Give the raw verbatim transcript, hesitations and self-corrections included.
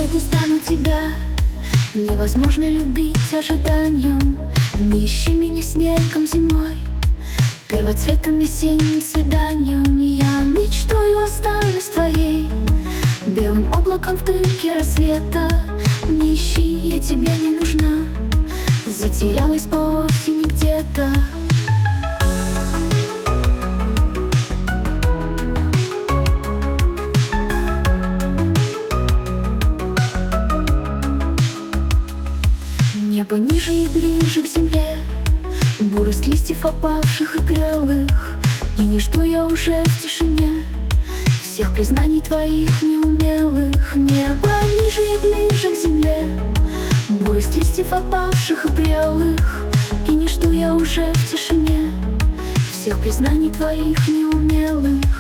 не стану тебя. Невозможно любить ожиданием. Не ищи меня снегом зимой, первоцветом весенним свиданием. Я мечтаю останусь твоей, белым облаком в дымке рассвета. Не ищи, я тебе не нужна, затерялась по осени где-то. Небо ниже и ближе к земле, бурость листьев опавших и прелых. И не жду я уже в тишине всех признаний твоих неумелых. Небо ниже и ближе к земле, бурость листьев опавших и прелых. И не жду я уже в тишине всех признаний твоих неумелых.